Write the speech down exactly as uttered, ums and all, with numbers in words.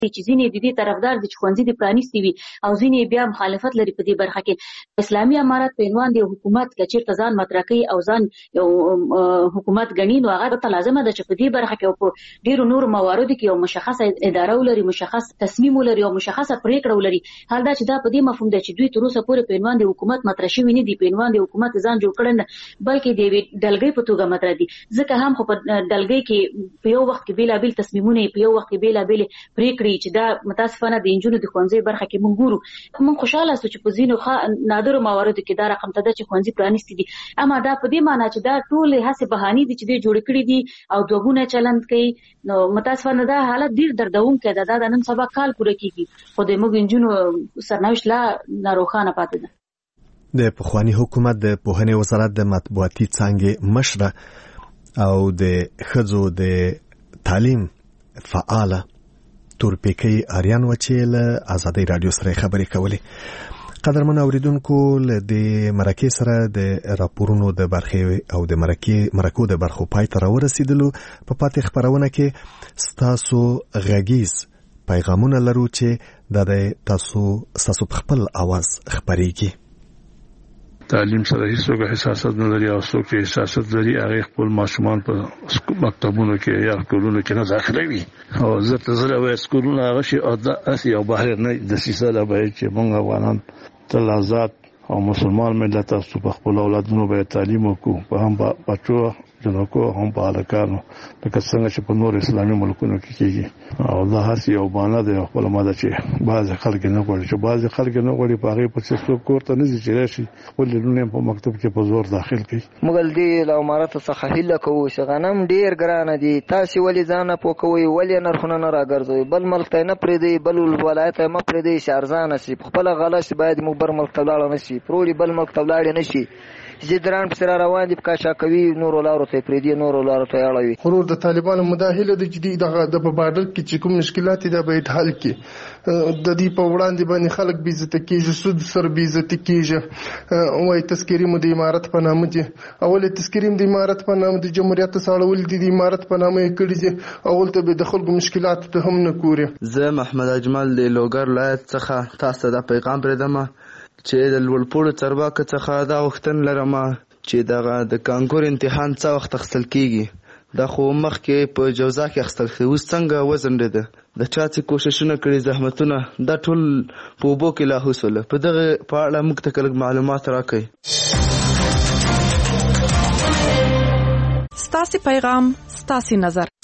چې ځینې د دې طرفدار دي چې ښوونځي دې پرانیستي وي او ځینې بیا مخالفت لري په دې برخه کې. اسلامي امارت په عنوان د حکومت که چېرته ځان مطرح کوي او ځان یو حکومت ګڼي نو هغه ته لازمه ده چې په دې برخه کې او په ډېرو نورو مواردو کې یو مشخصه اداره ولري، مشخص تصمیم ولري او مشخصه پرېکړه ولري. حال دا چې دا په دې مفهوم ده چې دوی تر اوسه پورې په عنوان د حکومت مطرح شوي نه دي، په عنوان د حکومت ځان جوړ کړی نه، بلکې د یوې ډلګۍ په توګه مطرح دي. ځکه هم خو په ډلګۍ کې په یو وخت کې بېلابېل تصمیمونه په یو وخت کې بېلابېلې پرېکړې چې دا متاسفانه د نجونو د ښوونځي برخه کې موږ ګورو. موږ خوشحاله سو چې په ځینو نادرو مواردو کې دا رقم ته ده چې ښوونځي پرانیستي دي، اما دا په دې معنا چې دا ټولې هسې بهانې دي چې دوی جوړې کړي دي او دوګونه چلند کوي. نو متاسفانه دا حالت ډېر دردونکی ده. دا د نن سبا کال پوره کېږي خو د موږ نجونو سرنوشت لا ناروښانه پاتې ده. د پخواني حکومت د پوهنې وزارت د مطبوعاتي څانګې مشره او د ښځو د تعلیم فعاله تورپیکۍ آریان و چې له ازادۍ رادیو سره خبرې کولې. قدرمن اوریدونکو له دې مرکې سره د راپورونو د برخې او د مرکې مرکو د برخو پای ته راورسېدلو. په پاتې خبرونه کې ستاسو غږیز پیغامونه لرو چې د تاسو ستاسو په خپل आवाज خبرېږي. تعلیم سره هیڅوک حساسیت نه لري او څوک چې حساسیت لري هغه خپل ماشومان په مکتبونو کې یا سکولونو کې نه داخلوي او زه ته زړه وای سکولونه هغه شي او د اسی او بهر نه د سیسه لا به چې موږ افغانان تل آزاد او مسلمان ملت تاسو په خپل اولادونو به تعلیم وکړو، په هم بچو جنکو هم په الکانو لکه څنګه چې په نور اسلامي ملکونو کې کېږي. او دا هر څه یو بانه دی خپل ماده چې بعض خلک نه غواړي چې بعض خلک نه غواړي په هغه په څه کوړه نه ځي چې راشي خپل لونه په مکتب کې په زور داخل کړي. مګل دی له امارت څخه هله کوو چې غنم ډیر ګران دي، تاسو ولې ځان په کوی ولې نرخونه نه راګرځوي، بل ملک ته نه پرې دی، بل ولایت ته نه پرې دی، شارزان شي خپل غلط باید مو بر ملک ته لاړ نشي، پرولی بل ملک ته لاړ نشي، زیدران پر روان دي کا کوي نور لارو ته پریدي نور لارو ته اړوي. خرور د طالبانو مداخله د جدي د بارډر کې چې کوم مشکلات دي به حل کې د دې په وړاندې باندې خلک بي عزت کیږي، سود سر بي عزت کیږي. وای تذکری مو د امارت په نامه دي، اول تذکری د امارت په نامه د جمهوریت ساړول دي د امارت په نامه کړي دي، اول ته به د خلکو مشکلات ته هم نه ګوري. زه محمد اجمل د لوګر ولایت څخه تاسو د پیغام پردم چې د لوړپوړو چرواکه څخه دا وختن لرم چې دغه د کانکور امتحان څه وخت اخیستل کیږي. دا خو مخکې په جوزا کې اخیستل کیږي، اوس څنګه وزن ده د چا چې کوششونه کړي زحمتونه دا ټول په اوبو کې لاهوس ول. په دغه په اړه موږ ته کلک معلومات راکړئ. ستاسو پیغام ستاسو نظر.